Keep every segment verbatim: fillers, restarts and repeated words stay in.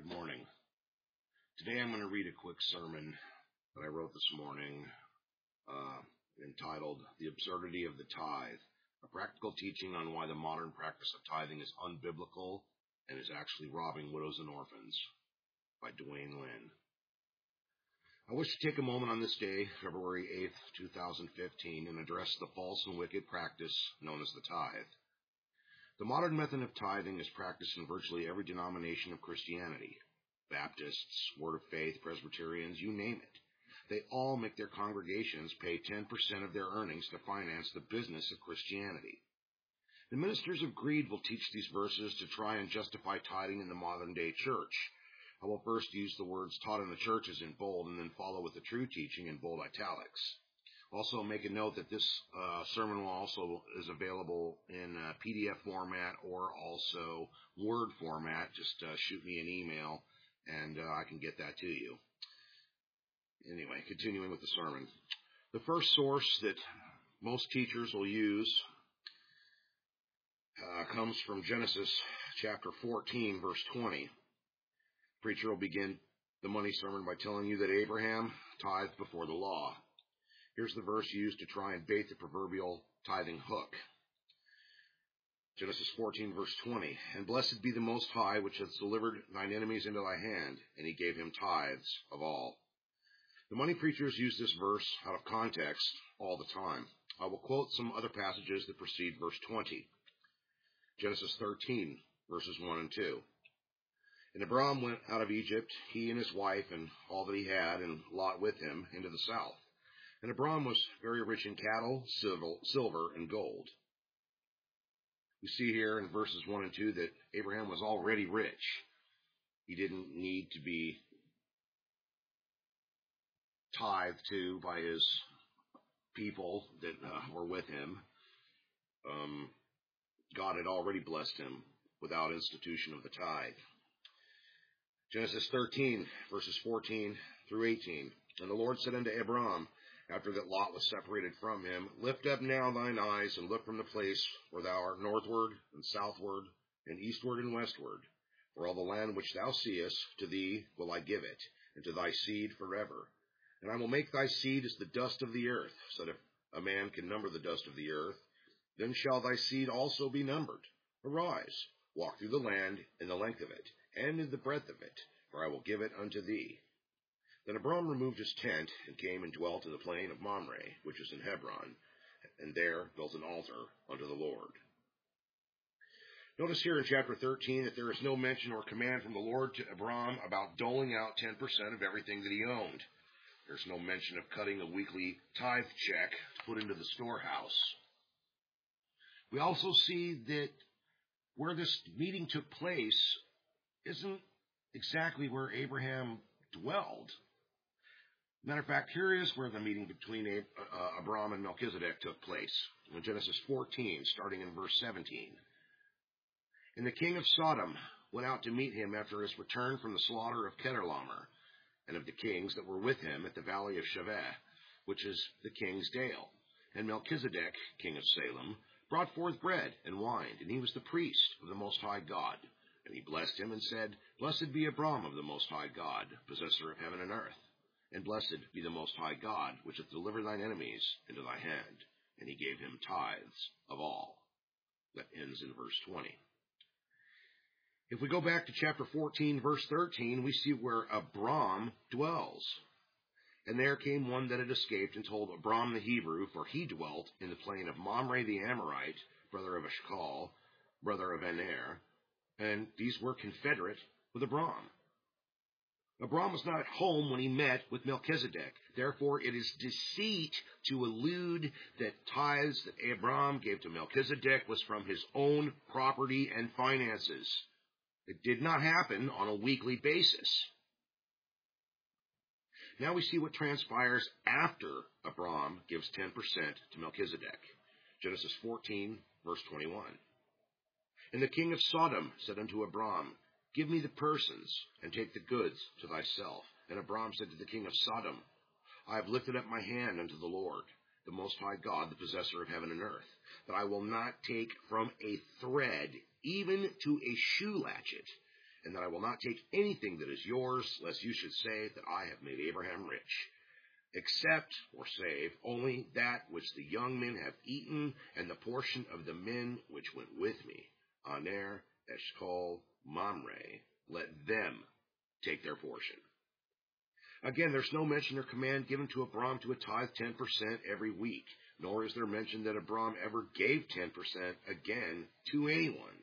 Good morning. Today I'm going to read a quick sermon that I wrote this morning uh, entitled The Absurdity of the Tithe, a practical teaching on why the modern practice of tithing is unbiblical and is actually robbing widows and orphans, by Dwayne Lynn. I wish to take a moment on this day, February eighth, two thousand fifteen, and address the false and wicked practice known as the tithe. The modern method of tithing is practiced in virtually every denomination of Christianity. Baptists, Word of Faith, Presbyterians, you name it. They all make their congregations pay ten percent of their earnings to finance the business of Christianity. The ministers of greed will teach these verses to try and justify tithing in the modern-day church. I will first use the words taught in the churches in bold and then follow with the true teaching in bold italics. Also, make a note that this uh, sermon will also is available in uh, P D F format or also Word format. Just uh, shoot me an email, and uh, I can get that to you. Anyway, continuing with the sermon. The first source that most teachers will use uh, comes from Genesis chapter fourteen, verse twenty. The preacher will begin the money sermon by telling you that Abraham tithed before the law. Here's the verse used to try and bait the proverbial tithing hook. Genesis fourteen, verse twenty. And blessed be the Most High, which hath delivered thine enemies into thy hand, and he gave him tithes of all. The money preachers use this verse out of context all the time. I will quote some other passages that precede verse twenty. Genesis thirteen, verses one and two. And Abram went out of Egypt, he and his wife, and all that he had, and Lot with him, into the south. And Abram was very rich in cattle, silver, and gold. We see here in verses one and two that Abraham was already rich. He didn't need to be tithed to by his people that uh, were with him. Um, God had already blessed him without institution of the tithe. Genesis thirteen, verses fourteen through eighteen. And the Lord said unto Abram, after that Lot was separated from him, lift up now thine eyes, and look from the place where thou art northward, and southward, and eastward, and westward. For all the land which thou seest, to thee will I give it, and to thy seed forever. And I will make thy seed as the dust of the earth, so that if a man can number the dust of the earth, then shall thy seed also be numbered. Arise, walk through the land in the length of it, and in the breadth of it, for I will give it unto thee. Then Abram removed his tent, and came and dwelt in the plain of Mamre, which is in Hebron, and there built an altar unto the Lord. Notice here in chapter thirteen that there is no mention or command from the Lord to Abram about doling out ten percent of everything that he owned. There's no mention of cutting a weekly tithe check to put into the storehouse. We also see that where this meeting took place isn't exactly where Abraham dwelled. Matter of fact, here is where the meeting between uh, Abram and Melchizedek took place. In Genesis fourteen, starting in verse seventeen. And the king of Sodom went out to meet him after his return from the slaughter of Chedorlaomer, and of the kings that were with him at the valley of Shaveh, which is the king's dale. And Melchizedek, king of Salem, brought forth bread and wine, and he was the priest of the Most High God. And he blessed him and said, Blessed be Abram of the Most High God, possessor of heaven and earth. And blessed be the Most High God, which hath delivered thine enemies into thy hand. And he gave him tithes of all. That ends in verse twenty. If we go back to chapter fourteen, verse thirteen, we see where Abram dwells. And there came one that had escaped and told Abram the Hebrew, for he dwelt in the plain of Mamre the Amorite, brother of Eshcol, brother of Aner, and these were confederate with Abram. Abram was not at home when he met with Melchizedek. Therefore, it is deceit to allude that tithes that Abram gave to Melchizedek was from his own property and finances. It did not happen on a weekly basis. Now we see what transpires after Abram gives ten percent to Melchizedek. Genesis fourteen, verse twenty-one. And the king of Sodom said unto Abram, Give me the persons, and take the goods to thyself. And Abram said to the king of Sodom, I have lifted up my hand unto the Lord, the Most High God, the possessor of heaven and earth, that I will not take from a thread, even to a shoe latchet, and that I will not take anything that is yours, lest you should say that I have made Abraham rich. Except, or save, only that which the young men have eaten, and the portion of the men which went with me, Aner, Eshcol, Mamre, let them take their portion. Again, there's no mention or command given to Abram to a tithe ten percent every week, nor is there mention that Abram ever gave ten percent again to anyone.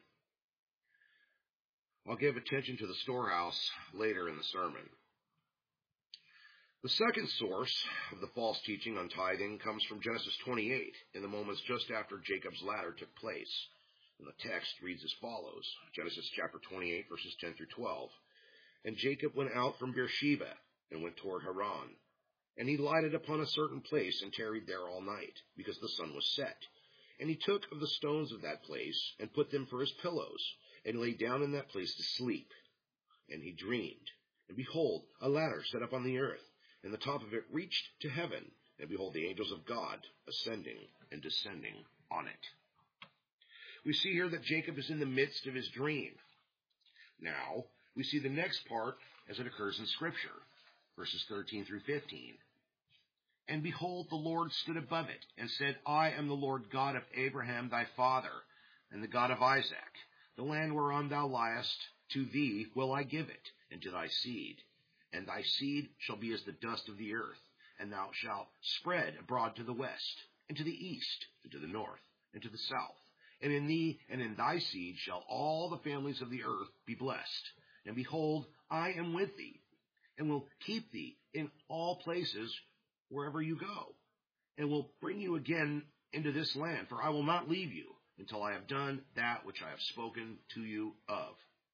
I'll give attention to the storehouse later in the sermon. The second source of the false teaching on tithing comes from Genesis twenty-eight, in the moments just after Jacob's ladder took place. And the text reads as follows, Genesis chapter twenty-eight, verses ten through twelve. And Jacob went out from Beersheba and went toward Haran. And he lighted upon a certain place and tarried there all night, because the sun was set. And he took of the stones of that place and put them for his pillows, and lay down in that place to sleep. And he dreamed, and behold, a ladder set up on the earth, and the top of it reached to heaven, and behold, the angels of God ascending and descending on it. We see here that Jacob is in the midst of his dream. Now, we see the next part as it occurs in Scripture, verses thirteen through fifteen. And behold, the Lord stood above it, and said, I am the Lord God of Abraham thy father, and the God of Isaac. The land whereon thou liest, to thee will I give it, and to thy seed. And thy seed shall be as the dust of the earth, and thou shalt spread abroad to the west, and to the east, and to the north, and to the south. And in thee and in thy seed shall all the families of the earth be blessed. And behold, I am with thee, and will keep thee in all places wherever you go, and will bring you again into this land, for I will not leave you until I have done that which I have spoken to you of.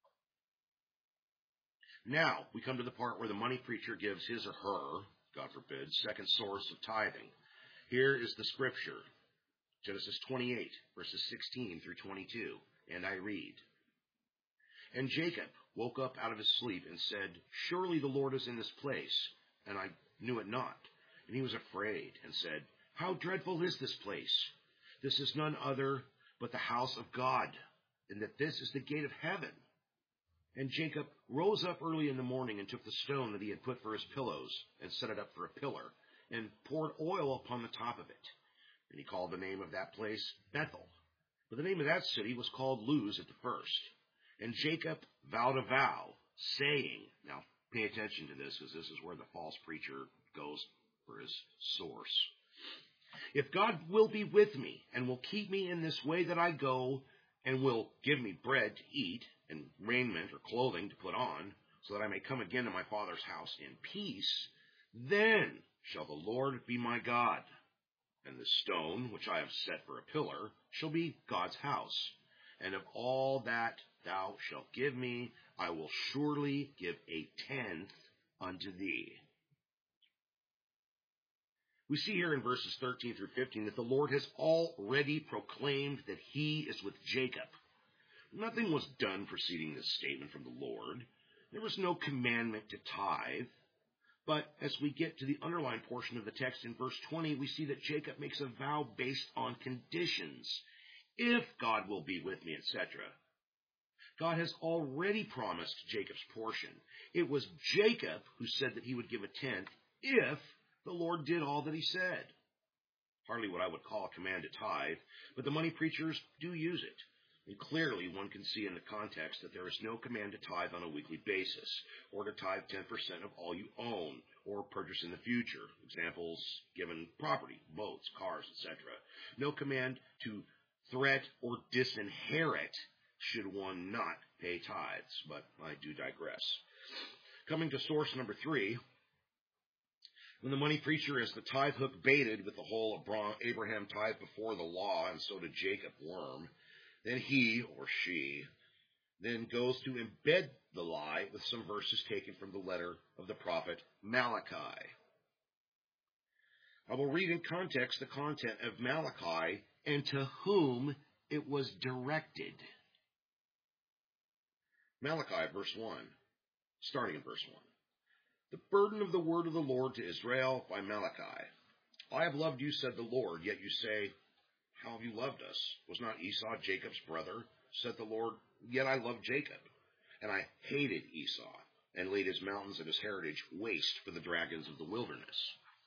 Now, we come to the part where the money preacher gives his or her, God forbid, second source of tithing. Here is the scripture, Genesis twenty-eight, verses sixteen through twenty-two, and I read. And Jacob woke up out of his sleep and said, Surely the Lord is in this place, and I knew it not. And he was afraid and said, How dreadful is this place? This is none other but the house of God, and that this is the gate of heaven. And Jacob rose up early in the morning and took the stone that he had put for his pillows and set it up for a pillar and poured oil upon the top of it. And he called the name of that place Bethel. But the name of that city was called Luz at the first. And Jacob vowed a vow, saying, now pay attention to this because this is where the false preacher goes for his source. If God will be with me and will keep me in this way that I go and will give me bread to eat, and raiment or clothing to put on, so that I may come again to my father's house in peace, then shall the Lord be my God, and the stone which I have set for a pillar shall be God's house. And of all that thou shalt give me, I will surely give a tenth unto thee. We see here in verses thirteen through fifteen that the Lord has already proclaimed that he is with Jacob. Nothing was done preceding this statement from the Lord. There was no commandment to tithe. But as we get to the underlying portion of the text in verse twenty, we see that Jacob makes a vow based on conditions. If God will be with me, et cetera. God has already promised Jacob's portion. It was Jacob who said that he would give a tenth if the Lord did all that he said. Hardly what I would call a command to tithe, but the money preachers do use it. And clearly one can see in the context that there is no command to tithe on a weekly basis, or to tithe ten percent of all you own, or purchase in the future. Examples given: property, boats, cars, et cetera. No command to threat or disinherit should one not pay tithes, but I do digress. Coming to source number three, when the money preacher has the tithe hook baited with the whole Abraham tithe before the law, and so did Jacob worm, then he, or she, then goes to embed the lie with some verses taken from the letter of the prophet Malachi. I will read in context the content of Malachi and to whom it was directed. Malachi, verse one, starting in verse one. The burden of the word of the Lord to Israel by Malachi. I have loved you, said the Lord, yet you say, how have you loved us? Was not Esau Jacob's brother? Said the Lord, yet I love Jacob. And I hated Esau, and laid his mountains and his heritage waste for the dragons of the wilderness.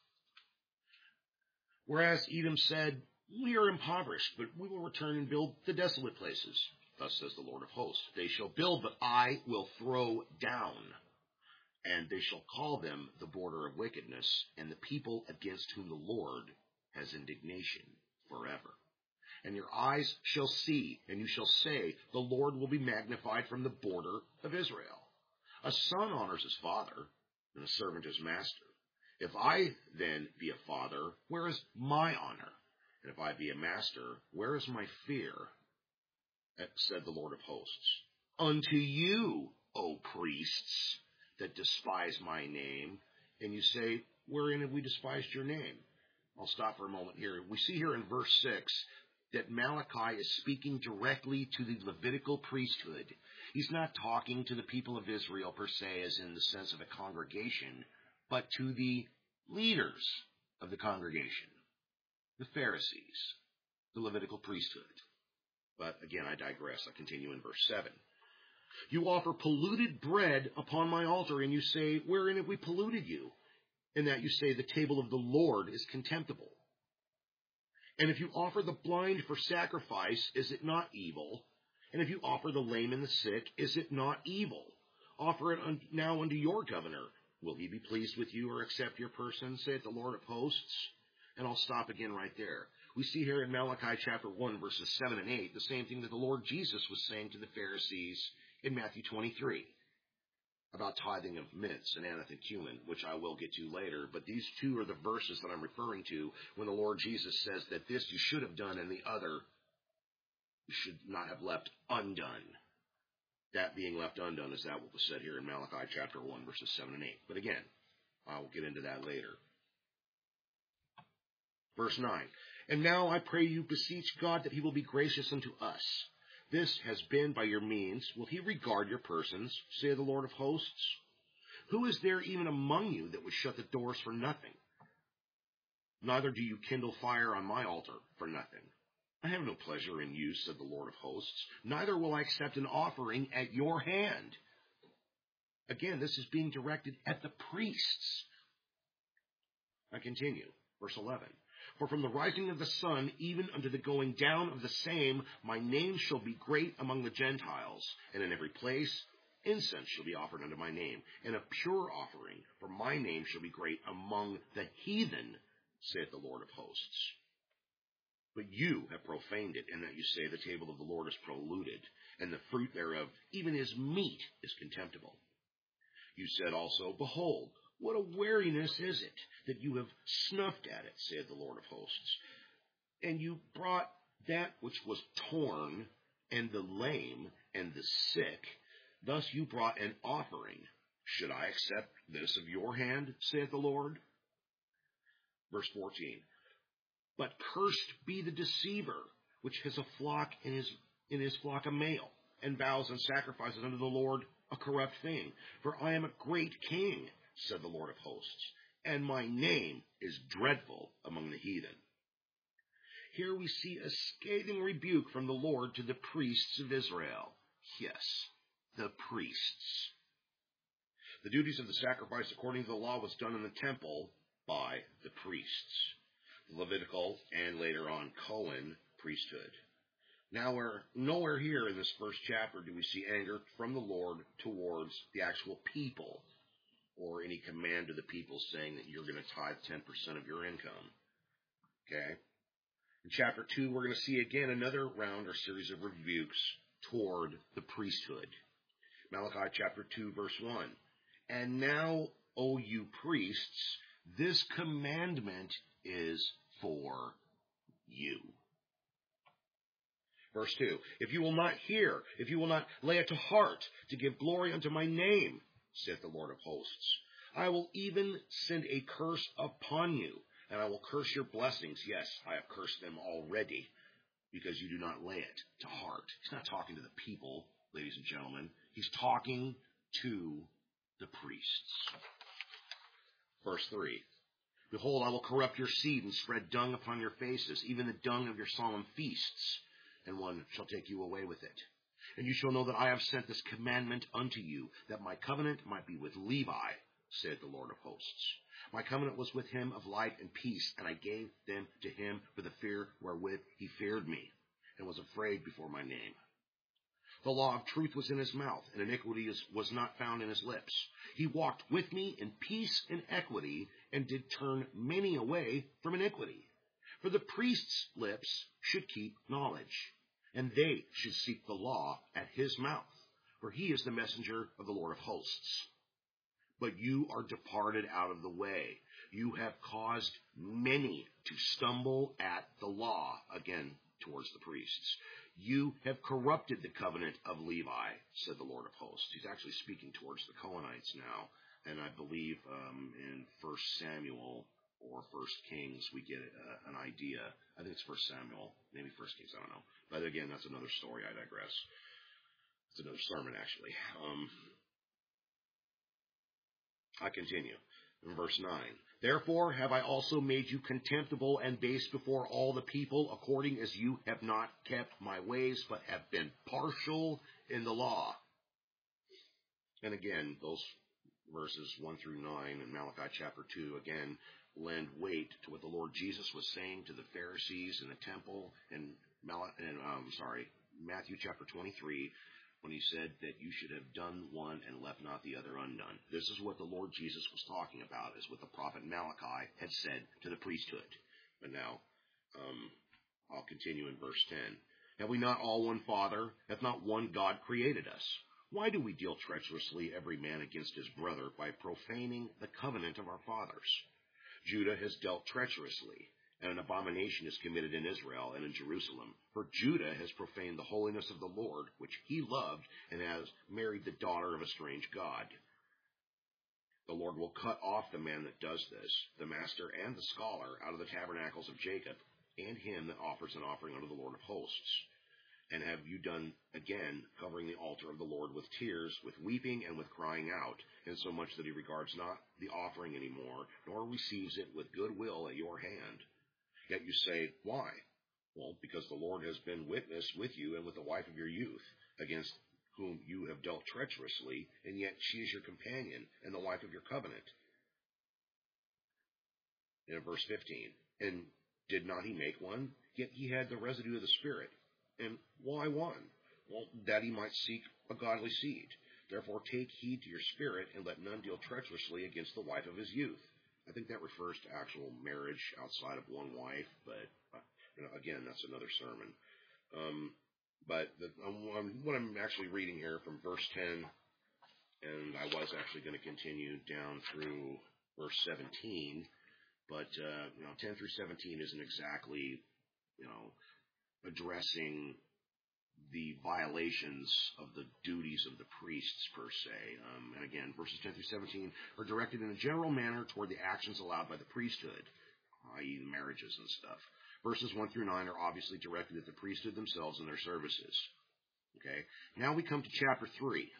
Whereas Edom said, we are impoverished, but we will return and build the desolate places. Thus says the Lord of hosts, they shall build, but I will throw down. And they shall call them the border of wickedness, and the people against whom the Lord has indignation forever. And your eyes shall see, and you shall say, the Lord will be magnified from the border of Israel. A son honors his father, and a servant his master. If I then be a father, where is my honor? And if I be a master, where is my fear? Said the Lord of hosts. Unto you, O priests, that despise my name, and you say, wherein have we despised your name? I'll stop for a moment here. We see here in verse six that Malachi is speaking directly to the Levitical priesthood. He's not talking to the people of Israel per se as in the sense of a congregation, but to the leaders of the congregation, the Pharisees, the Levitical priesthood. But again, I digress. I continue in verse seven. You offer polluted bread upon my altar, and you say, wherein have we polluted you? In that you say, the table of the Lord is contemptible. And if you offer the blind for sacrifice, is it not evil? And if you offer the lame and the sick, is it not evil? Offer it un- now unto your governor. Will he be pleased with you or accept your person, saith the Lord of hosts? And I'll stop again right there. We see here in Malachi chapter one, verses seven and eight, the same thing that the Lord Jesus was saying to the Pharisees in Matthew twenty-three about tithing of mints and aneth and cumin, which I will get to later. But these two are the verses that I'm referring to when the Lord Jesus says that this you should have done and the other you should not have left undone. That being left undone is that what was said here in Malachi chapter one, verses seven and eight. But again, I will get into that later. Verse nine. And now I pray you beseech God that he will be gracious unto us. This has been by your means. Will he regard your persons, say the Lord of hosts? Who is there even among you that would shut the doors for nothing? Neither do you kindle fire on my altar for nothing. I have no pleasure in you, said the Lord of hosts. Neither will I accept an offering at your hand. Again, this is being directed at the priests. I continue, verse eleven. For from the rising of the sun, even unto the going down of the same, my name shall be great among the Gentiles, and in every place incense shall be offered unto my name, and a pure offering, for my name shall be great among the heathen, saith the Lord of hosts. But you have profaned it, in that you say the table of the Lord is polluted, and the fruit thereof, even his meat, is contemptible. You said also, behold, what a weariness is it that you have snuffed at it, saith the Lord of hosts. And you brought that which was torn, and the lame, and the sick. Thus you brought an offering. Should I accept this of your hand, saith the Lord? Verse fourteen. But cursed be the deceiver, which has a flock in his, in his flock a male, and vows and sacrifices unto the Lord a corrupt thing. For I am a great king, said the Lord of hosts, and my name is dreadful among the heathen. Here we see a scathing rebuke from the Lord to the priests of Israel. Yes, the priests. The duties of the sacrifice according to the law was done in the temple by the priests, the Levitical and later on Cohen priesthood. Now, we're nowhere here in this first chapter do we see anger from the Lord towards the actual people, or any command to the people saying that you're going to tithe ten percent of your income. Okay? In chapter two, we're going to see again another round or series of rebukes toward the priesthood. Malachi chapter two, verse one. And now, O you priests, this commandment is for you. Verse two. If you will not hear, if you will not lay it to heart to give glory unto my name, saith the Lord of hosts, I will even send a curse upon you, and I will curse your blessings. Yes, I have cursed them already, because you do not lay it to heart. He's not talking to the people, ladies and gentlemen. He's talking to the priests. Verse three. Behold, I will corrupt your seed and spread dung upon your faces, even the dung of your solemn feasts, and one shall take you away with it. And you shall know that I have sent this commandment unto you, that my covenant might be with Levi, said the Lord of hosts. My covenant was with him of life and peace, and I gave them to him for the fear wherewith he feared me, and was afraid before my name. The law of truth was in his mouth, and iniquity was not found in his lips. He walked with me in peace and equity, and did turn many away from iniquity. For the priest's lips should keep knowledge, and they should seek the law at his mouth, for he is the messenger of the Lord of hosts. But you are departed out of the way. You have caused many to stumble at the law, again towards the priests. You have corrupted the covenant of Levi, said the Lord of hosts. He's actually speaking towards the Cohenites now, and I believe um, in First Samuel or First Kings we get uh, an idea. I think it's First Samuel, maybe First Kings, I don't know. But again, that's another story. I digress. It's another sermon, actually. Um, I continue in verse nine. Therefore have I also made you contemptible and base before all the people, according as you have not kept my ways, but have been partial in the law. And again, those verses one through nine in Malachi chapter two, again, lend weight to what the Lord Jesus was saying to the Pharisees in the temple, and, Mal- and um, sorry, Matthew chapter twenty-three, when he said that you should have done one and left not the other undone. This is what the Lord Jesus was talking about, is what the prophet Malachi had said to the priesthood. But now, um, I'll continue in verse ten. Have we not all one Father? Hath not one God created us? Why do we deal treacherously every man against his brother by profaning the covenant of our fathers? Judah has dealt treacherously, and an abomination is committed in Israel and in Jerusalem. For Judah has profaned the holiness of the Lord, which he loved, and has married the daughter of a strange god. The Lord will cut off the man that does this, the master and the scholar, out of the tabernacles of Jacob, and him that offers an offering unto the Lord of hosts. And have you done again, covering the altar of the Lord with tears, with weeping, and with crying out, insomuch that he regards not the offering any more, nor receives it with good will at your hand? Yet you say, why? Well, because the Lord has been witness with you and with the wife of your youth, against whom you have dealt treacherously, and yet she is your companion and the wife of your covenant. And in verse fifteen, and did not he make one? Yet he had the residue of the Spirit. And why one? Well, that he might seek a godly seed. Therefore take heed to your spirit, and let none deal treacherously against the wife of his youth. I think that refers to actual marriage outside of one wife, but you know, again, that's another sermon. Um, but the, um, what I'm actually reading here from verse ten, and I was actually going to continue down through verse seventeen, but uh, you know, ten through seventeen isn't exactly, you know, addressing the violations of the duties of the priests per se. Um, and again, verses ten through seventeen are directed in a general manner toward the actions allowed by the priesthood, that is marriages and stuff. Verses one through nine are obviously directed at the priesthood themselves and their services. Okay. Now we come to chapter three.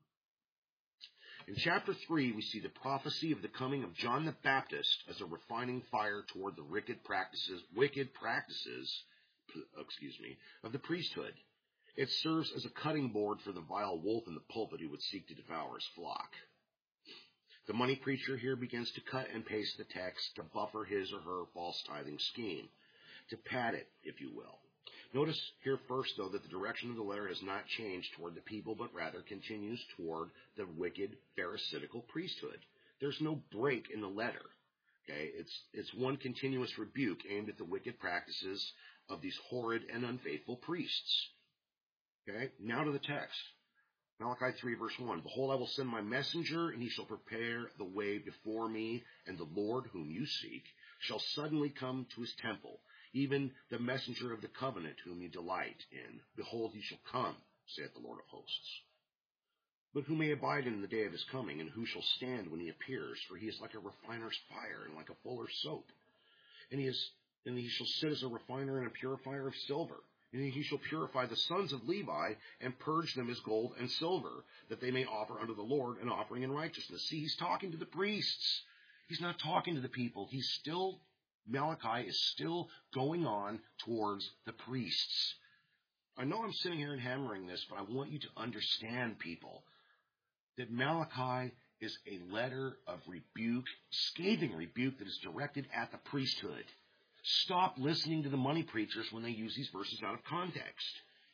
In chapter three, we see the prophecy of the coming of John the Baptist as a refining fire toward the wicked practices, wicked practices, excuse me, of the priesthood. It serves as a cutting board for the vile wolf in the pulpit who would seek to devour his flock. The money preacher here begins to cut and paste the text to buffer his or her false tithing scheme, to pad it, if you will. Notice here first, though, that the direction of the letter has not changed toward the people, but rather continues toward the wicked pharisaical priesthood. There's no break in the letter. Okay, it's it's one continuous rebuke aimed at the wicked practices of these horrid and unfaithful priests. Okay, now to the text. Malachi three, verse one. Behold, I will send my messenger, and he shall prepare the way before me, and the Lord whom you seek shall suddenly come to his temple, even the messenger of the covenant whom you delight in. Behold, he shall come, saith the Lord of hosts. But who may abide in the day of his coming, and who shall stand when he appears? For he is like a refiner's fire, and like a fuller's soap. And he is, and he shall sit as a refiner and a purifier of silver. And he shall purify the sons of Levi, and purge them as gold and silver, that they may offer unto the Lord an offering in righteousness. See, he's talking to the priests. He's not talking to the people. He's still, Malachi is still going on towards the priests. I know I'm sitting here and hammering this, but I want you to understand, people, that Malachi is a letter of rebuke, scathing rebuke that is directed at the priesthood. Stop listening to the money preachers when they use these verses out of context.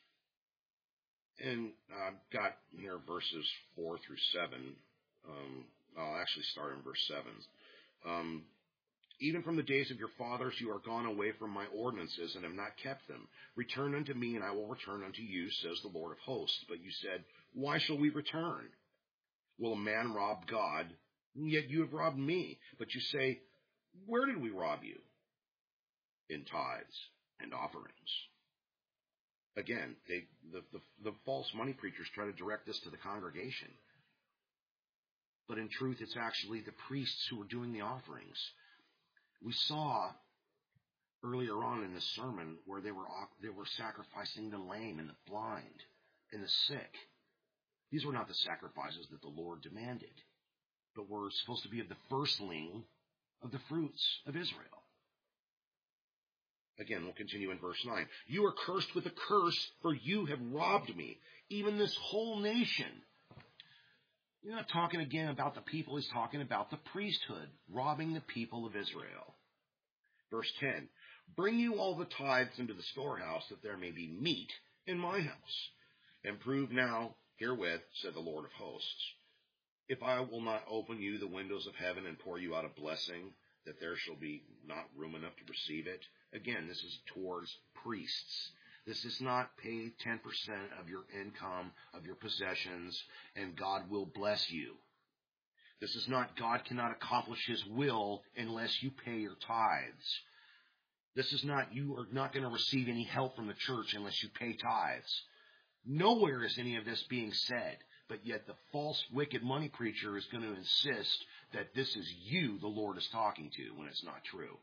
And I've got here verses four through seven. Um, I'll actually start in verse seven. Um, Even from the days of your fathers you are gone away from my ordinances and have not kept them. Return unto me, and I will return unto you, says the Lord of hosts. But you said, why shall we return? Will a man rob God? Yet you have robbed me. But you say, where did we rob you? In tithes and offerings. Again, they, the, the, the false money preachers try to direct this to the congregation. But in truth, it's actually the priests who are doing the offerings. We saw earlier on in this sermon where they were they were sacrificing the lame and the blind and the sick. These were not the sacrifices that the Lord demanded, but were supposed to be of the firstling of the fruits of Israel. Again, we'll continue in verse nine. You are cursed with a curse, for you have robbed me, even this whole nation. You're not talking again about the people. He's talking about the priesthood, robbing the people of Israel. Verse ten, bring you all the tithes into the storehouse, that there may be meat in my house. And prove now herewith, said the Lord of hosts, if I will not open you the windows of heaven and pour you out a blessing, that there shall be not room enough to receive it. Again, this is towards priests. This is not pay ten percent of your income, of your possessions, and God will bless you. This is not God cannot accomplish his will unless you pay your tithes. This is not you are not going to receive any help from the church unless you pay tithes. Nowhere is any of this being said, but yet the false, wicked money preacher is going to insist that this is you the Lord is talking to when it's not true.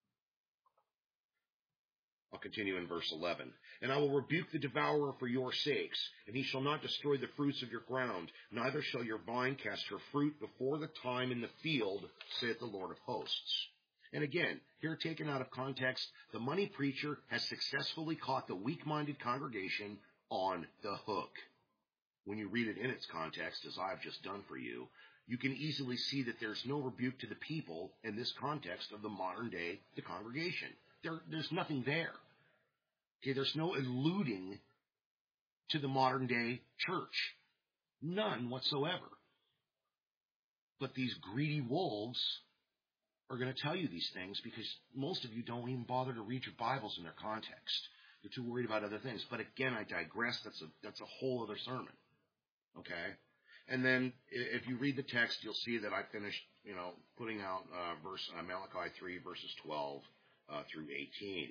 I'll continue in verse eleven. And I will rebuke the devourer for your sakes, and he shall not destroy the fruits of your ground, neither shall your vine cast her fruit before the time in the field, saith the Lord of hosts. And again, here taken out of context, the money preacher has successfully caught the weak-minded congregation on the hook. When you read it in its context, as I've just done for you, you can easily see that there's no rebuke to the people in this context of the modern day, the congregation. There, there's nothing there. Okay, there's no alluding to the modern day church. None whatsoever. But these greedy wolves are going to tell you these things because most of you don't even bother to read your Bibles in their context. You're too worried about other things. But again, I digress. That's a, that's a whole other sermon. Okay? And then if you read the text, you'll see that I finished, you know, putting out uh, verse uh, Malachi three, verses twelve uh, through eighteen.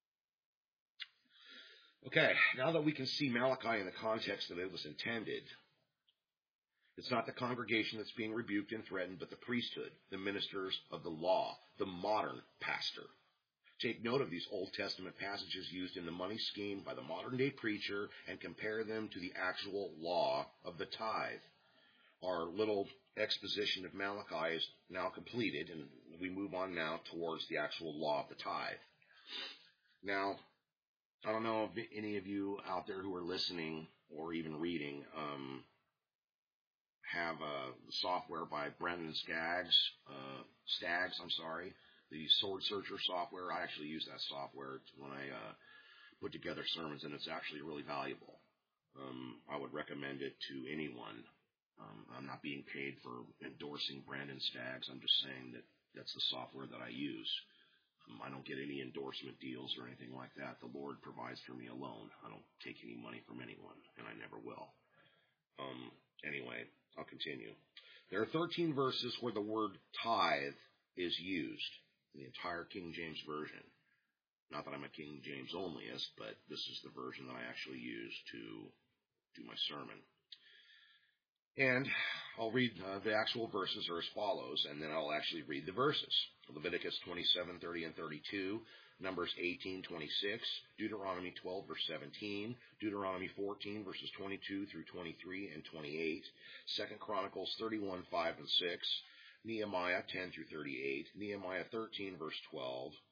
Okay, now that we can see Malachi in the context that it was intended, it's not the congregation that's being rebuked and threatened, but the priesthood, the ministers of the law, the modern pastor. Take note of these Old Testament passages used in the money scheme by the modern-day preacher and compare them to the actual law of the tithe. Our little exposition of Malachi is now completed, and we move on now towards the actual law of the tithe. Now, I don't know if any of you out there who are listening or even reading um, have a software by Brendan Skaggs, uh, Staggs, I'm sorry, the Sword Searcher software. I actually use that software when I uh, put together sermons, and it's actually really valuable. Um, I would recommend it to anyone. Um, I'm not being paid for endorsing Brandon Staggs. I'm just saying that that's the software that I use. Um, I don't get any endorsement deals or anything like that. The Lord provides for me alone. I don't take any money from anyone, and I never will. Um, anyway, I'll continue. There are thirteen verses where the word tithe is used in the entire King James Version. Not that I'm a King James onlyist, but this is the version that I actually use to do my sermon. And I'll read uh, the actual verses are as follows, and then I'll actually read the verses. Leviticus twenty-seven, thirty, and thirty-two, Numbers eighteen, twenty-six, Deuteronomy twelve, verse seventeen, Deuteronomy fourteen, verses twenty-two through twenty-three and twenty-eight, Second Chronicles thirty-one, five and six, Nehemiah ten through thirty-eight, Nehemiah thirteen, verse twelve,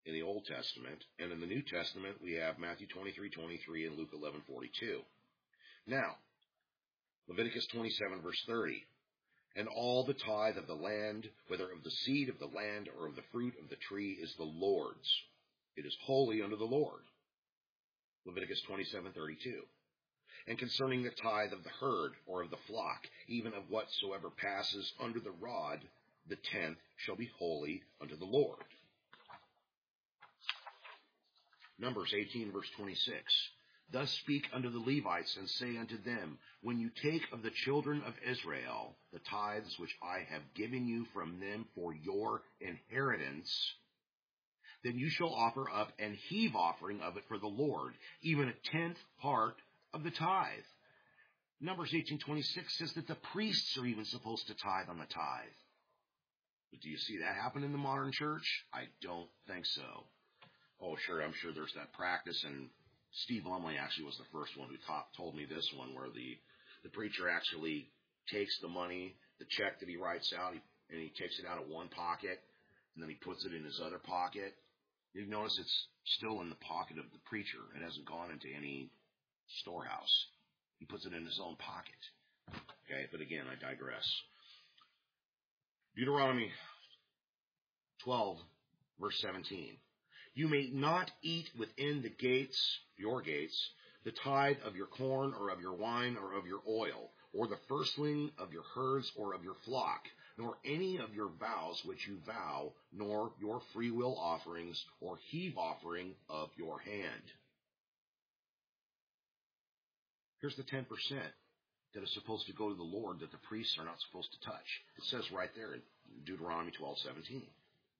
in the Old Testament. And in the New Testament, we have Matthew twenty-three twenty-three and Luke eleven forty-two. Now, Leviticus twenty-seven, verse thirty. And all the tithe of the land, whether of the seed of the land or of the fruit of the tree, is the Lord's. It is holy unto the Lord. Leviticus twenty-seven thirty-two. And concerning the tithe of the herd or of the flock, even of whatsoever passes under the rod, the tenth shall be holy unto the Lord. Numbers eighteen, verse twenty-six. Thus speak unto the Levites, and say unto them, when you take of the children of Israel the tithes which I have given you from them for your inheritance, then you shall offer up an heave offering of it for the Lord, even a tenth part of the tithe. Numbers eighteen twenty-six says that the priests are even supposed to tithe on the tithe. But do you see that happen in the modern church? I don't think so. Oh, sure, I'm sure there's that practice, and Steve Lumley actually was the first one who taught, told me this one, where the, the preacher actually takes the money, the check that he writes out, he, and he takes it out of one pocket, and then he puts it in his other pocket. You notice it's still in the pocket of the preacher. It hasn't gone into any storehouse. He puts it in his own pocket. Okay, but again, I digress. Deuteronomy twelve, verse seventeen. You may not eat within the gates, your gates, the tithe of your corn or of your wine or of your oil, or the firstling of your herds or of your flock, nor any of your vows which you vow, nor your freewill offerings or heave offering of your hand. Here's the ten percent that is supposed to go to the Lord that the priests are not supposed to touch. It says right there in Deuteronomy twelve seventeen.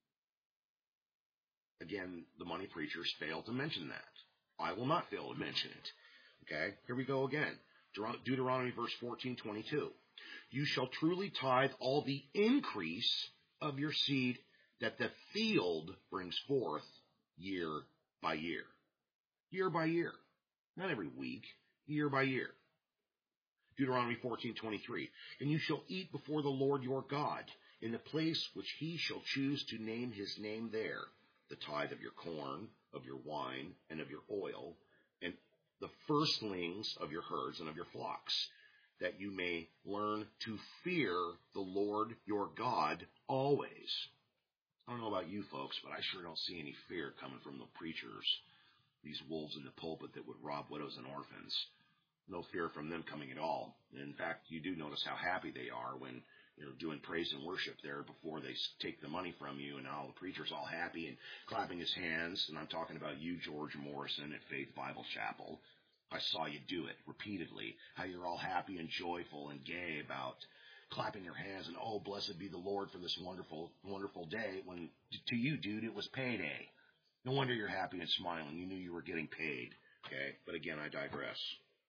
Again, the money preachers fail to mention that. I will not fail to mention it. Okay, here we go again. Deuteronomy verse fourteen twenty-two. You shall truly tithe all the increase of your seed that the field brings forth year by year. Year by year. Not every week, year by year. Deuteronomy fourteen twenty-three. And you shall eat before the Lord your God in the place which he shall choose to name his name there, the tithe of your corn, of your wine, and of your oil, and the firstlings of your herds and of your flocks, that you may learn to fear the Lord your God always. I don't know about you folks, but I sure don't see any fear coming from the preachers, these wolves in the pulpit that would rob widows and orphans. No fear from them coming at all. In fact, you do notice how happy they are when you know, doing praise and worship there before they take the money from you, and all the preacher's all happy and clapping his hands. And I'm talking about you, George Morrison, at Faith Bible Chapel. I saw you do it repeatedly, how you're all happy and joyful and gay about clapping your hands and, oh, blessed be the Lord for this wonderful, wonderful day, when to you, dude, it was payday. No wonder you're happy and smiling. You knew you were getting paid. Okay, but again, I digress.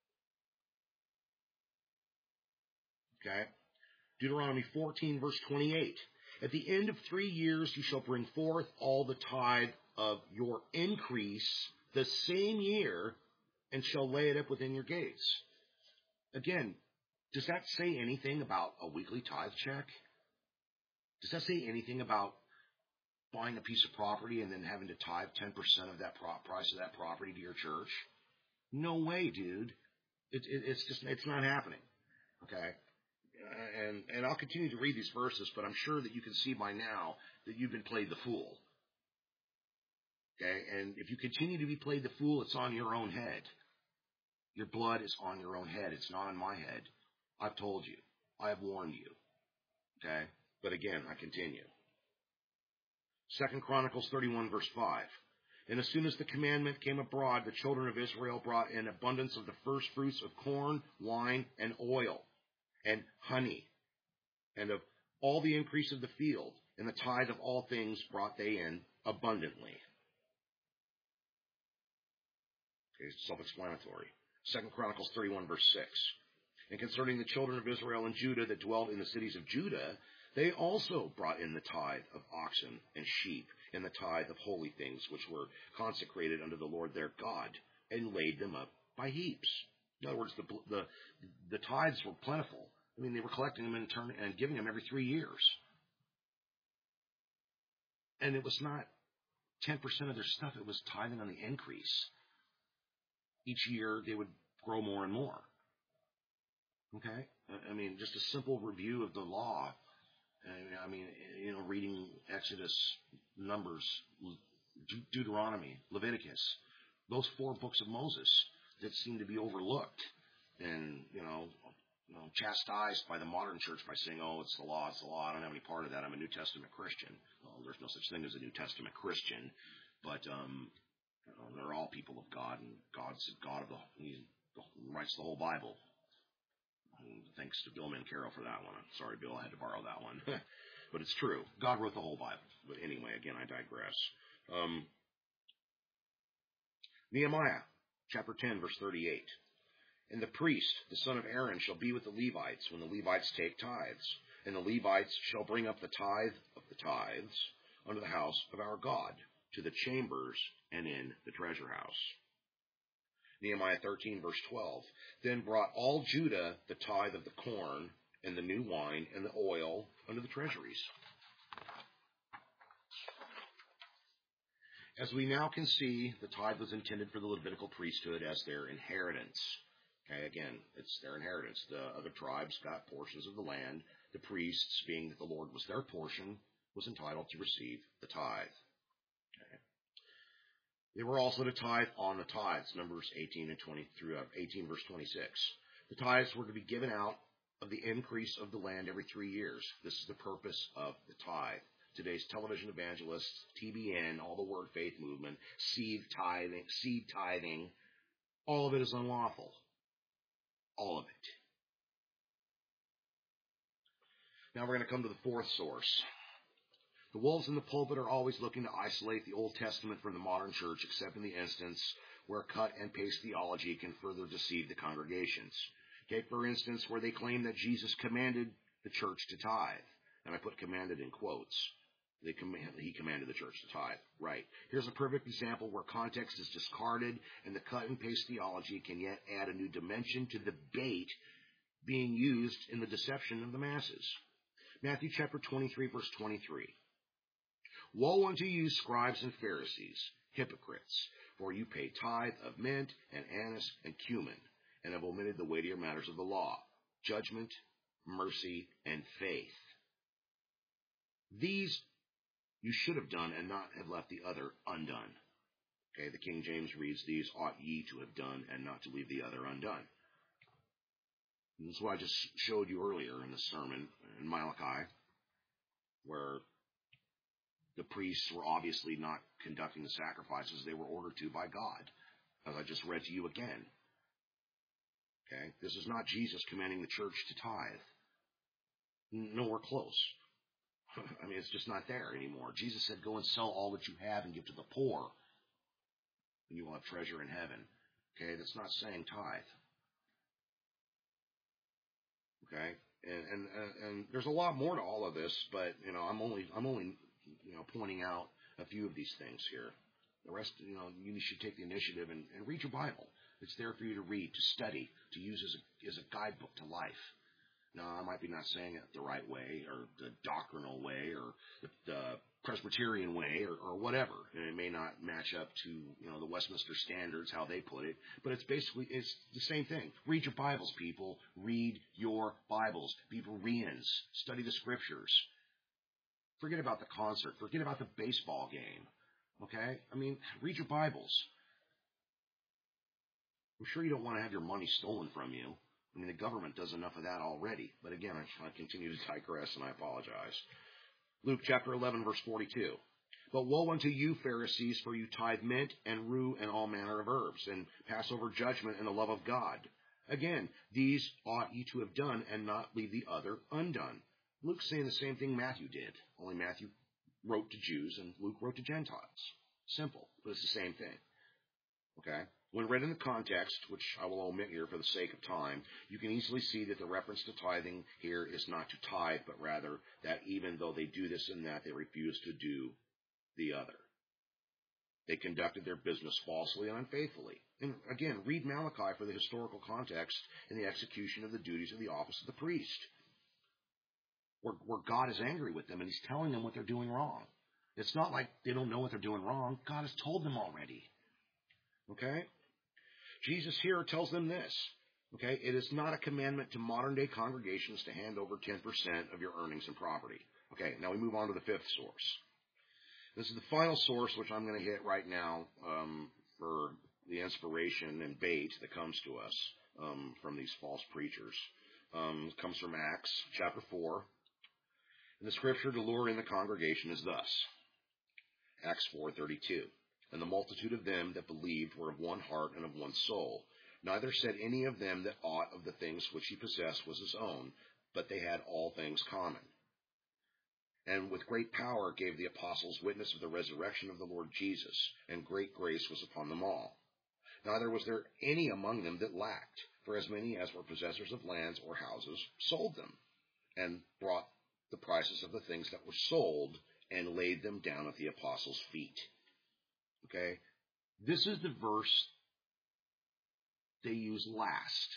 Okay. Deuteronomy fourteen, verse twenty-eight. At the end of three years you shall bring forth all the tithe of your increase the same year, and shall lay it up within your gates. Again, does that say anything about a weekly tithe check? Does that say anything about buying a piece of property and then having to tithe ten percent of that pro- price of that property to your church? No way, dude. It, it, it's just, it's not happening. Okay? And, and I'll continue to read these verses, but I'm sure that you can see by now that you've been played the fool. Okay? And if you continue to be played the fool, it's on your own head. Your blood is on your own head. It's not on my head. I've told you. I have warned you. Okay? But again, I continue. Second Chronicles thirty-one, verse five. And as soon as the commandment came abroad, the children of Israel brought in abundance of the first fruits of corn, wine, and oil, and honey, and of all the increase of the field, and the tithe of all things brought they in abundantly. Okay, self-explanatory. Second Chronicles thirty-one, verse six. And concerning the children of Israel and Judah that dwelt in the cities of Judah, they also brought in the tithe of oxen and sheep, and the tithe of holy things which were consecrated unto the Lord their God, and laid them up by heaps. In other words, the the, the tithes were plentiful. I mean, they were collecting them in turn and giving them every three years. And it was not ten percent of their stuff, it was tithing on the increase. Each year, they would grow more and more. Okay? I mean, just a simple review of the law. I mean, you know, reading Exodus, Numbers, Deuteronomy, Leviticus, those four books of Moses that seem to be overlooked and, you know, you know, chastised by the modern church by saying, oh, it's the law, it's the law. I don't have any part of that. I'm a New Testament Christian. Well, there's no such thing as a New Testament Christian, but um, you know, they're all people of God, and God's God of the, he writes the whole Bible. And thanks to Bill Mancaro for that one. I'm sorry, Bill, I had to borrow that one. But it's true. God wrote the whole Bible. But anyway, again, I digress. Um, Nehemiah, chapter ten, verse thirty-eight. And the priest, the son of Aaron, shall be with the Levites when the Levites take tithes. And the Levites shall bring up the tithe of the tithes unto the house of our God, to the chambers and in the treasure house. Nehemiah thirteen, verse twelve. Then brought all Judah the tithe of the corn, and the new wine, and the oil unto the treasuries. As we now can see, the tithe was intended for the Levitical priesthood as their inheritance. Okay, again, it's their inheritance. The other tribes got portions of the land. The priests, being that the Lord was their portion, was entitled to receive the tithe. Okay. They were also to tithe on the tithes, Numbers eighteen and twenty through eighteen, verse twenty-six. The tithes were to be given out of the increase of the land every three years. This is the purpose of the tithe. Today's television evangelists, T B N, all the Word Faith movement, seed tithing, seed tithing, all of it is unlawful. All of it. Now we're going to come to the fourth source. The wolves in the pulpit are always looking to isolate the Old Testament from the modern church, except in the instance where cut and paste theology can further deceive the congregations. Take, for instance, where they claim that Jesus commanded the church to tithe. And I put commanded in quotes. They command, he commanded the church to tithe. Right. Here's a perfect example where context is discarded and the cut and paste theology can yet add a new dimension to the bait being used in the deception of the masses. Matthew chapter twenty-three, verse twenty-three. Woe unto you, scribes and Pharisees, hypocrites, for you pay tithe of mint and anise and cumin, and have omitted the weightier matters of the law, judgment, mercy, and faith. These you should have done and not have left the other undone. Okay, the King James reads, these ought ye to have done and not to leave the other undone. And this is what I just showed you earlier in the sermon in Malachi, where the priests were obviously not conducting the sacrifices they were ordered to by God, as I just read to you again. Okay, this is not Jesus commanding the church to tithe. Nowhere close. I mean, it's just not there anymore. Jesus said, go and sell all that you have and give to the poor, and you will have treasure in heaven. Okay, that's not saying tithe. Okay, and, and and there's a lot more to all of this, but you know, I'm only I'm only you know pointing out a few of these things here. The rest, you know, you should take the initiative and, and read your Bible. It's there for you to read, to study, to use as a as a guidebook to life. Now, I might be not saying it the right way, or the doctrinal way, or the, the Presbyterian way, or, or whatever. And it may not match up to, you know, the Westminster Standards, how they put it. But it's basically, it's the same thing. Read your Bibles, people. Read your Bibles. Be Bereans. Study the Scriptures. Forget about the concert. Forget about the baseball game. Okay? I mean, read your Bibles. I'm sure you don't want to have your money stolen from you. I mean, the government does enough of that already. But again, I, I continue to digress, and I apologize. Luke chapter eleven, verse forty-two. But woe unto you, Pharisees, for you tithe mint and rue and all manner of herbs, and pass over judgment and the love of God. Again, these ought ye to have done, and not leave the other undone. Luke's saying the same thing Matthew did, only Matthew wrote to Jews, and Luke wrote to Gentiles. Simple, but it's the same thing. Okay? When read in the context, which I will omit here for the sake of time, you can easily see that the reference to tithing here is not to tithe, but rather that even though they do this and that, they refuse to do the other. They conducted their business falsely and unfaithfully. And again, read Malachi for the historical context in the execution of the duties of the office of the priest, where, where God is angry with them and he's telling them what they're doing wrong. It's not like they don't know what they're doing wrong. God has told them already. Okay? Jesus here tells them this. Okay? It is not a commandment to modern-day congregations to hand over ten percent of your earnings and property. Okay, now we move on to the fifth source. This is the final source, which I'm going to hit right now um, for the inspiration and bait that comes to us um, from these false preachers. Um, it comes from Acts chapter four. And the scripture to lure in the congregation is thus. Acts four thirty-two. And the multitude of them that believed were of one heart and of one soul. Neither said any of them that aught of the things which he possessed was his own, but they had all things common. And with great power gave the apostles witness of the resurrection of the Lord Jesus, and great grace was upon them all. Neither was there any among them that lacked, for as many as were possessors of lands or houses sold them, and brought the prices of the things that were sold, and laid them down at the apostles' feet. Okay? This is the verse they use last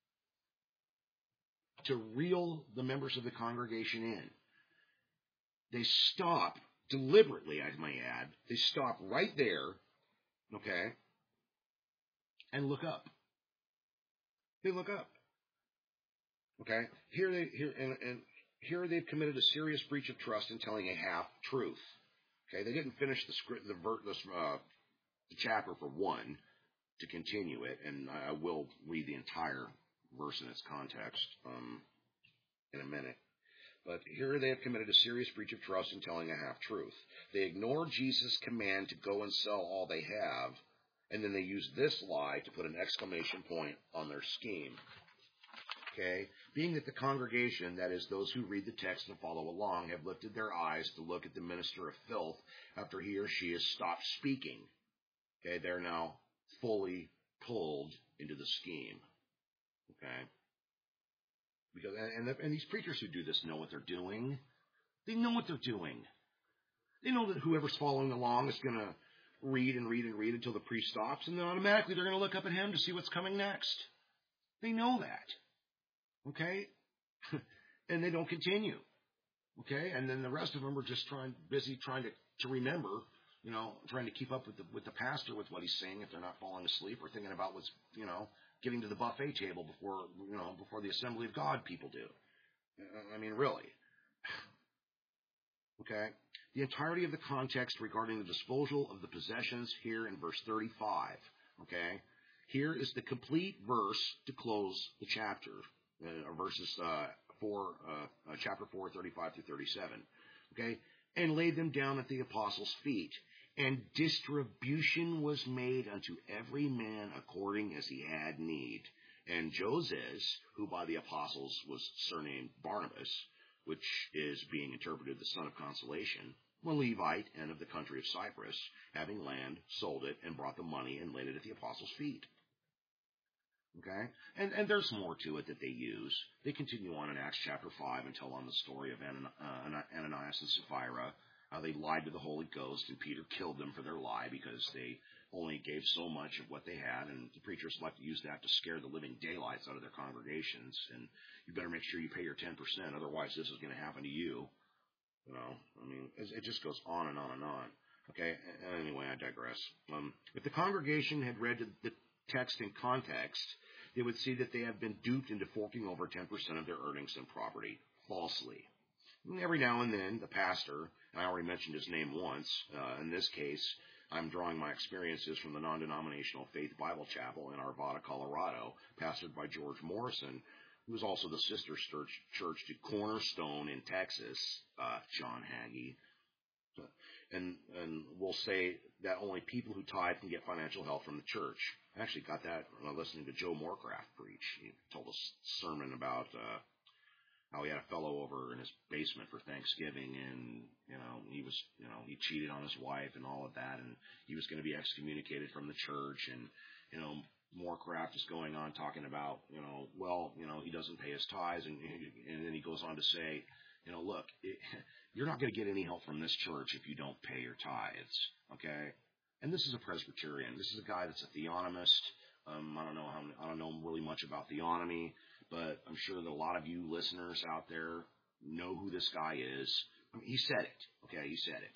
to reel the members of the congregation in. They stop deliberately, I may add. They stop right there, okay, and look up. They look up. Okay? Here they here and, and here they've committed a serious breach of trust in telling a half truth. Okay, they didn't finish the script, the, ver, this, uh, the chapter for one to continue it, and I will read the entire verse in its context um, in a minute. But here they have committed a serious breach of trust in telling a half truth. They ignore Jesus' command to go and sell all they have, and then they use this lie to put an exclamation point on their scheme. Okay? Being that the congregation, that is, those who read the text and follow along, have lifted their eyes to look at the minister of filth after he or she has stopped speaking. Okay? They're now fully pulled into the scheme. Okay? Because and, the, and these preachers who do this know what they're doing. They know what they're doing. They know that whoever's following along is going to read and read and read until the priest stops, and then automatically they're going to look up at him to see what's coming next. They know that. Okay? And they don't continue. Okay? And then the rest of them are just trying, busy trying to, to remember, you know, trying to keep up with the, with the pastor with what he's saying if they're not falling asleep or thinking about what's, you know, getting to the buffet table before, you know, before the Assembly of God people do. I mean, really. Okay? The entirety of the context regarding the disposal of the possessions here in verse thirty-five. Okay? Here is the complete verse to close the chapter, uh, or verses uh, four, uh, uh, chapter four, thirty-five through thirty-seven. Okay? And laid them down at the apostles' feet. And distribution was made unto every man according as he had need. And Joses, who by the apostles was surnamed Barnabas, which is being interpreted the son of consolation, a Levite and of the country of Cyprus, having land, sold it, and brought the money and laid it at the apostles' feet. Okay? And, and there's more to it that they use. They continue on in Acts chapter five and tell on the story of Ananias and Sapphira, how they lied to the Holy Ghost, and Peter killed them for their lie because they only gave so much of what they had, and the preachers like to use that to scare the living daylights out of their congregations. And you better make sure you pay your ten percent, otherwise this is going to happen to you. You know, I mean, it just goes on and on and on. Okay, anyway, I digress. Um, if the congregation had read the text in context, they would see that they have been duped into forking over ten percent of their earnings and property falsely. And every now and then, the pastor, and I already mentioned his name once, uh, in this case, I'm drawing my experiences from the non-denominational Faith Bible Chapel in Arvada, Colorado, pastored by George Morrison, who is also the sister church, church to Cornerstone in Texas, uh, John Hagee. And, and we'll say that only people who tithe can get financial help from the church. I actually got that when I was listening to Joe Morecraft preach. He told a sermon about uh, how he had a fellow over in his basement for Thanksgiving, and, you know, he was, you know, he cheated on his wife and all of that, and he was going to be excommunicated from the church, and, you know, Morecraft is going on talking about, you know, well, you know, he doesn't pay his tithes, and, and then he goes on to say, you know, look, it, you're not going to get any help from this church if you don't pay your tithes, okay? And this is a Presbyterian. This is a guy that's a theonomist. Um, I don't know how, I don't know really much about theonomy, but I'm sure that a lot of you listeners out there know who this guy is. I mean, he said it, okay? He said it.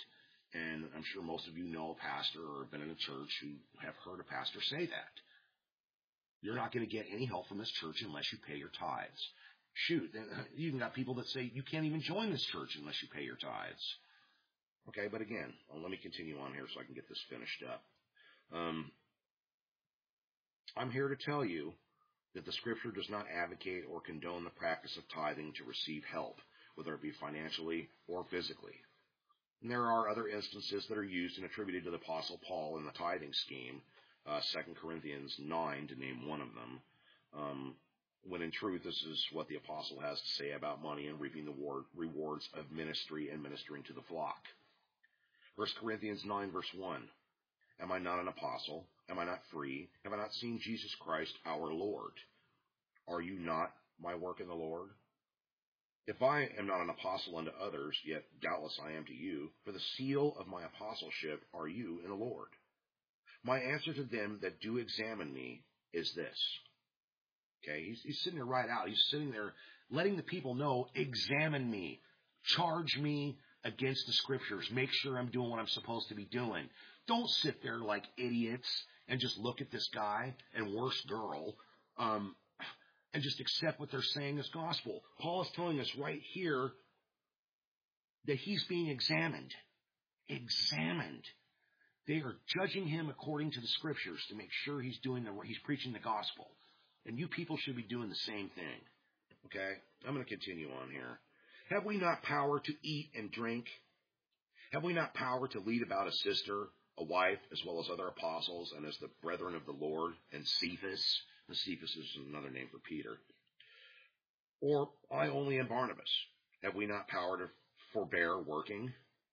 And I'm sure most of you know a pastor or have been in a church who have heard a pastor say that. You're not going to get any help from this church unless you pay your tithes. Shoot, you even got people that say you can't even join this church unless you pay your tithes. Okay, but again, well, let me continue on here so I can get this finished up. Um, I'm here to tell you that the Scripture does not advocate or condone the practice of tithing to receive help, whether it be financially or physically. And there are other instances that are used and attributed to the Apostle Paul in the tithing scheme, uh, Second Corinthians nine to name one of them, um, when in truth this is what the Apostle has to say about money and reaping the war- rewards of ministry and ministering to the flock. First Corinthians nine verse one, am I not an apostle? Am I not free? Have I not seen Jesus Christ our Lord? Are you not my work in the Lord? If I am not an apostle unto others, yet doubtless I am to you, for the seal of my apostleship are you in the Lord. My answer to them that do examine me is this. Okay, he's, he's sitting there right out. He's sitting there letting the people know, examine me, charge me against the Scriptures, make sure I'm doing what I'm supposed to be doing. Don't sit there like idiots and just look at this guy and worse girl um, and just accept what they're saying as gospel. Paul is telling us right here that he's being examined. Examined. They are judging him according to the Scriptures to make sure he's doing the he's preaching the gospel. And you people should be doing the same thing. Okay? I'm going to continue on here. Have we not power to eat and drink? Have we not power to lead about a sister, a wife, as well as other apostles, and as the brethren of the Lord, and Cephas? And Cephas is another name for Peter. Or I only and Barnabas. Have we not power to forbear working?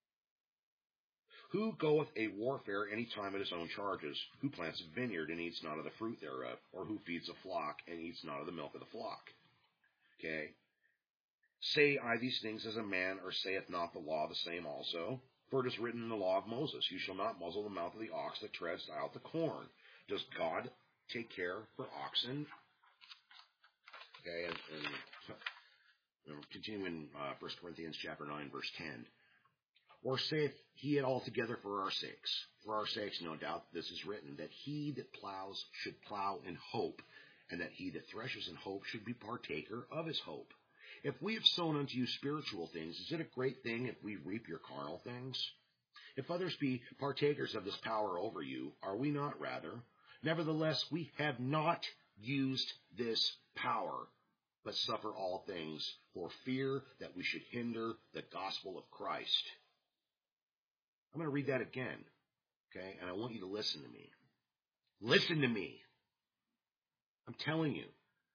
Who goeth a warfare any time at his own charges? Who plants a vineyard and eats not of the fruit thereof? Or who feeds a flock and eats not of the milk of the flock? Okay. Say I these things as a man, or saith not the law the same also? For it is written in the law of Moses, you shall not muzzle the mouth of the ox that treads out the corn. Does God take care for oxen? Okay, and, and continuing uh, First Corinthians chapter nine, verse ten. Or saith he it altogether for our sakes? For our sakes, no doubt, this is written, that he that plows should plow in hope, and that he that threshes in hope should be partaker of his hope. If we have sown unto you spiritual things, is it a great thing if we reap your carnal things? If others be partakers of this power over you, are we not rather? Nevertheless, we have not used this power, but suffer all things for fear that we should hinder the gospel of Christ. I'm going to read that again, okay? And I want you to listen to me. Listen to me. I'm telling you.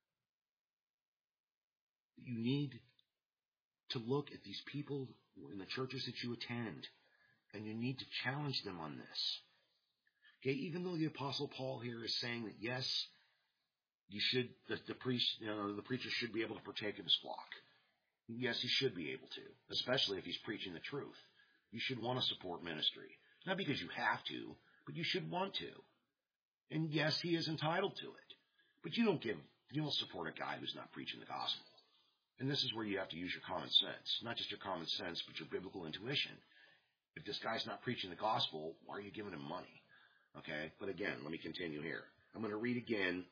You need to look at these people in the churches that you attend, and you need to challenge them on this. Okay, even though the Apostle Paul here is saying that yes, you should the, the priest, you know, the preacher should be able to partake of his flock. Yes, he should be able to, especially if he's preaching the truth. You should want to support ministry, not because you have to, but you should want to. And yes, he is entitled to it, but you don't give, you don't support a guy who's not preaching the gospel. And this is where you have to use your common sense, not just your common sense, but your biblical intuition. If this guy's not preaching the gospel, why are you giving him money? Okay, but again, let me continue here. I'm going to read again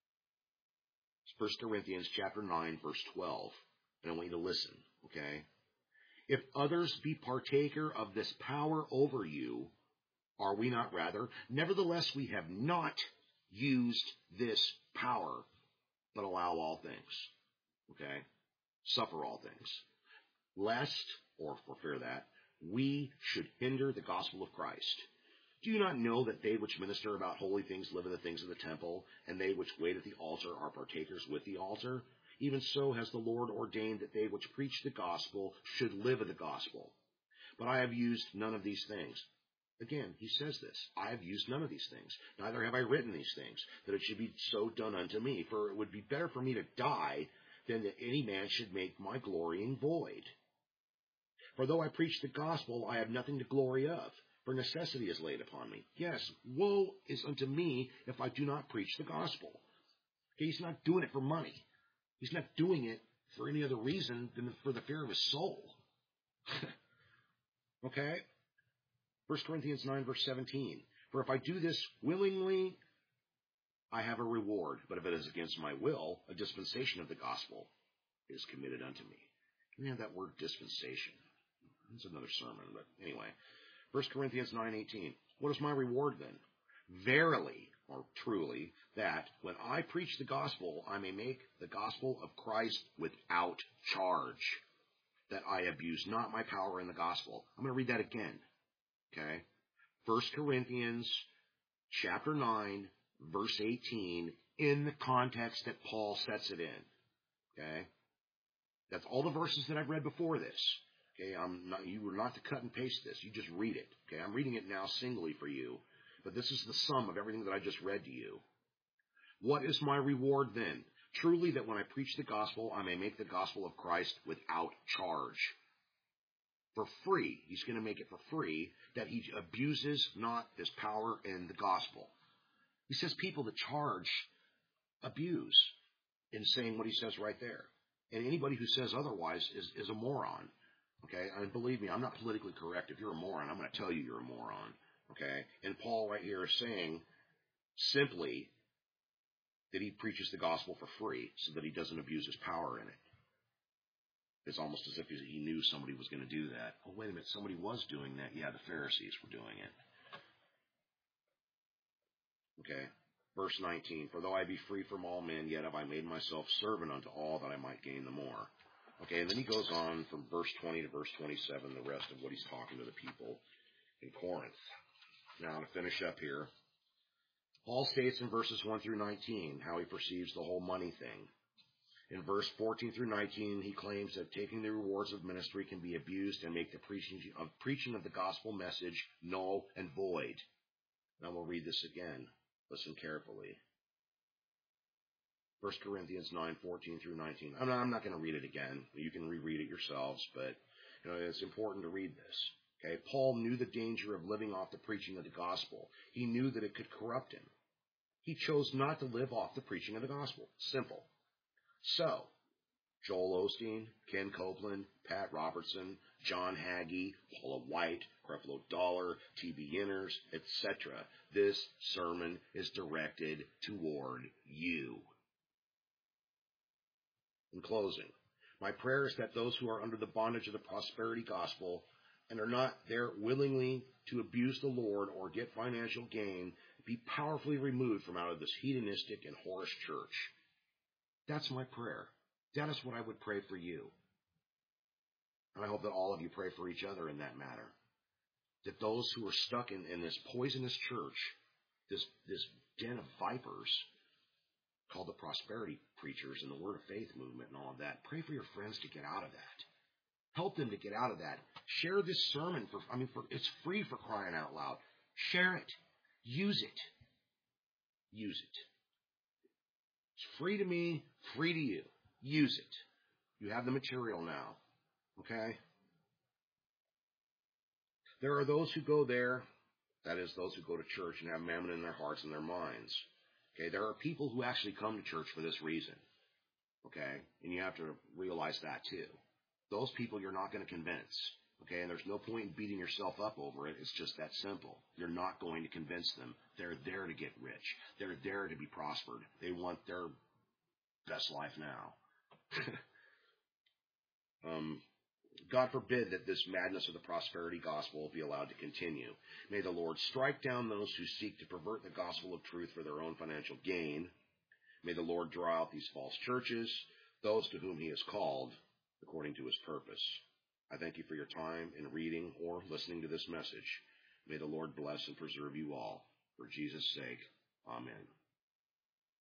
First Corinthians chapter nine, verse twelve, and I want you to listen, okay? If others be partaker of this power over you, are we not rather? Nevertheless, we have not used this power, but allow all things, okay? Suffer all things, lest, or for fear that, we should hinder the gospel of Christ. Do you not know that they which minister about holy things live in the things of the temple, and they which wait at the altar are partakers with the altar? Even so has the Lord ordained that they which preach the gospel should live in the gospel. But I have used none of these things. Again, he says this, I have used none of these things, neither have I written these things, that it should be so done unto me. For it would be better for me to die than that any man should make my glorying void. For though I preach the gospel, I have nothing to glory of, for necessity is laid upon me. Yes, woe is unto me if I do not preach the gospel. Okay, he's not doing it for money. He's not doing it for any other reason than for the fear of his soul. Okay? First Corinthians nine, verse seventeen. For if I do this willingly, I have a reward. But if it is against my will, a dispensation of the gospel is committed unto me. We have that word dispensation. It's another sermon, but anyway. First Corinthians nine eighteen. What is my reward then? Verily, or truly, that when I preach the gospel, I may make the gospel of Christ without charge, that I abuse not my power in the gospel. I'm going to read that again. Okay? First Corinthians chapter nine, verse eighteen, in the context that Paul sets it in. Okay? That's all the verses that I've read before this. Okay, I'm not, you were not to cut and paste this. You just read it. Okay, I'm reading it now singly for you, but this is the sum of everything that I just read to you. What is my reward then? Truly that when I preach the gospel, I may make the gospel of Christ without charge. For free. He's going to make it for free, that he abuses not his power in the gospel. He says people that charge abuse in saying what he says right there. And anybody who says otherwise is, is a moron. Okay, and believe me, I'm not politically correct. If you're a moron, I'm going to tell you you're a moron. Okay, and Paul right here is saying simply that he preaches the gospel for free so that he doesn't abuse his power in it. It's almost as if he knew somebody was going to do that. Oh, wait a minute, somebody was doing that. Yeah, the Pharisees were doing it. Okay, verse nineteen, for though I be free from all men, yet have I made myself servant unto all that I might gain the more. Okay, and then he goes on from verse twenty to verse twenty-seven, the rest of what he's talking to the people in Corinth. Now, to finish up here, Paul states in verses one through nineteen how he perceives the whole money thing. In verse fourteen through nineteen, he claims that taking the rewards of ministry can be abused and make the preaching of, preaching of the gospel message null and void. Now we'll read this again. Listen carefully. First Corinthians nine, fourteen through nineteen. I'm not, I'm not going to read it again. You can reread it yourselves, but you know, it's important to read this. Okay, Paul knew the danger of living off the preaching of the gospel. He knew that it could corrupt him. He chose not to live off the preaching of the gospel. Simple. So, Joel Osteen, Ken Copeland, Pat Robertson, John Hagee, Paula White, Creflo Dollar, T B Inners, et cetera. This sermon is directed toward you. In closing, my prayer is that those who are under the bondage of the prosperity gospel and are not there willingly to abuse the Lord or get financial gain be powerfully removed from out of this hedonistic and whorish church. That's my prayer. That is what I would pray for you. And I hope that all of you pray for each other in that matter. That those who are stuck in, in this poisonous church, this, this den of vipers, called the prosperity preachers and the Word of Faith movement and all of that. Pray for your friends to get out of that. Help them to get out of that. Share this sermon for, I mean, for, it's free for crying out loud. Share it. Use it. Use it. It's free to me, free to you. Use it. You have the material now. Okay? There are those who go there, that is, those who go to church and have mammon in their hearts and their minds. Okay, there are people who actually come to church for this reason. Okay, and you have to realize that too. Those people you're not going to convince. Okay, and there's no point in beating yourself up over it. It's just that simple. You're not going to convince them. They're there to get rich. They're there to be prospered. They want their best life now. um, God forbid that this madness of the prosperity gospel be allowed to continue. May the Lord strike down those who seek to pervert the gospel of truth for their own financial gain. May the Lord draw out these false churches, those to whom he has called, according to his purpose. I thank you for your time in reading or listening to this message. May the Lord bless and preserve you all. For Jesus' sake, amen.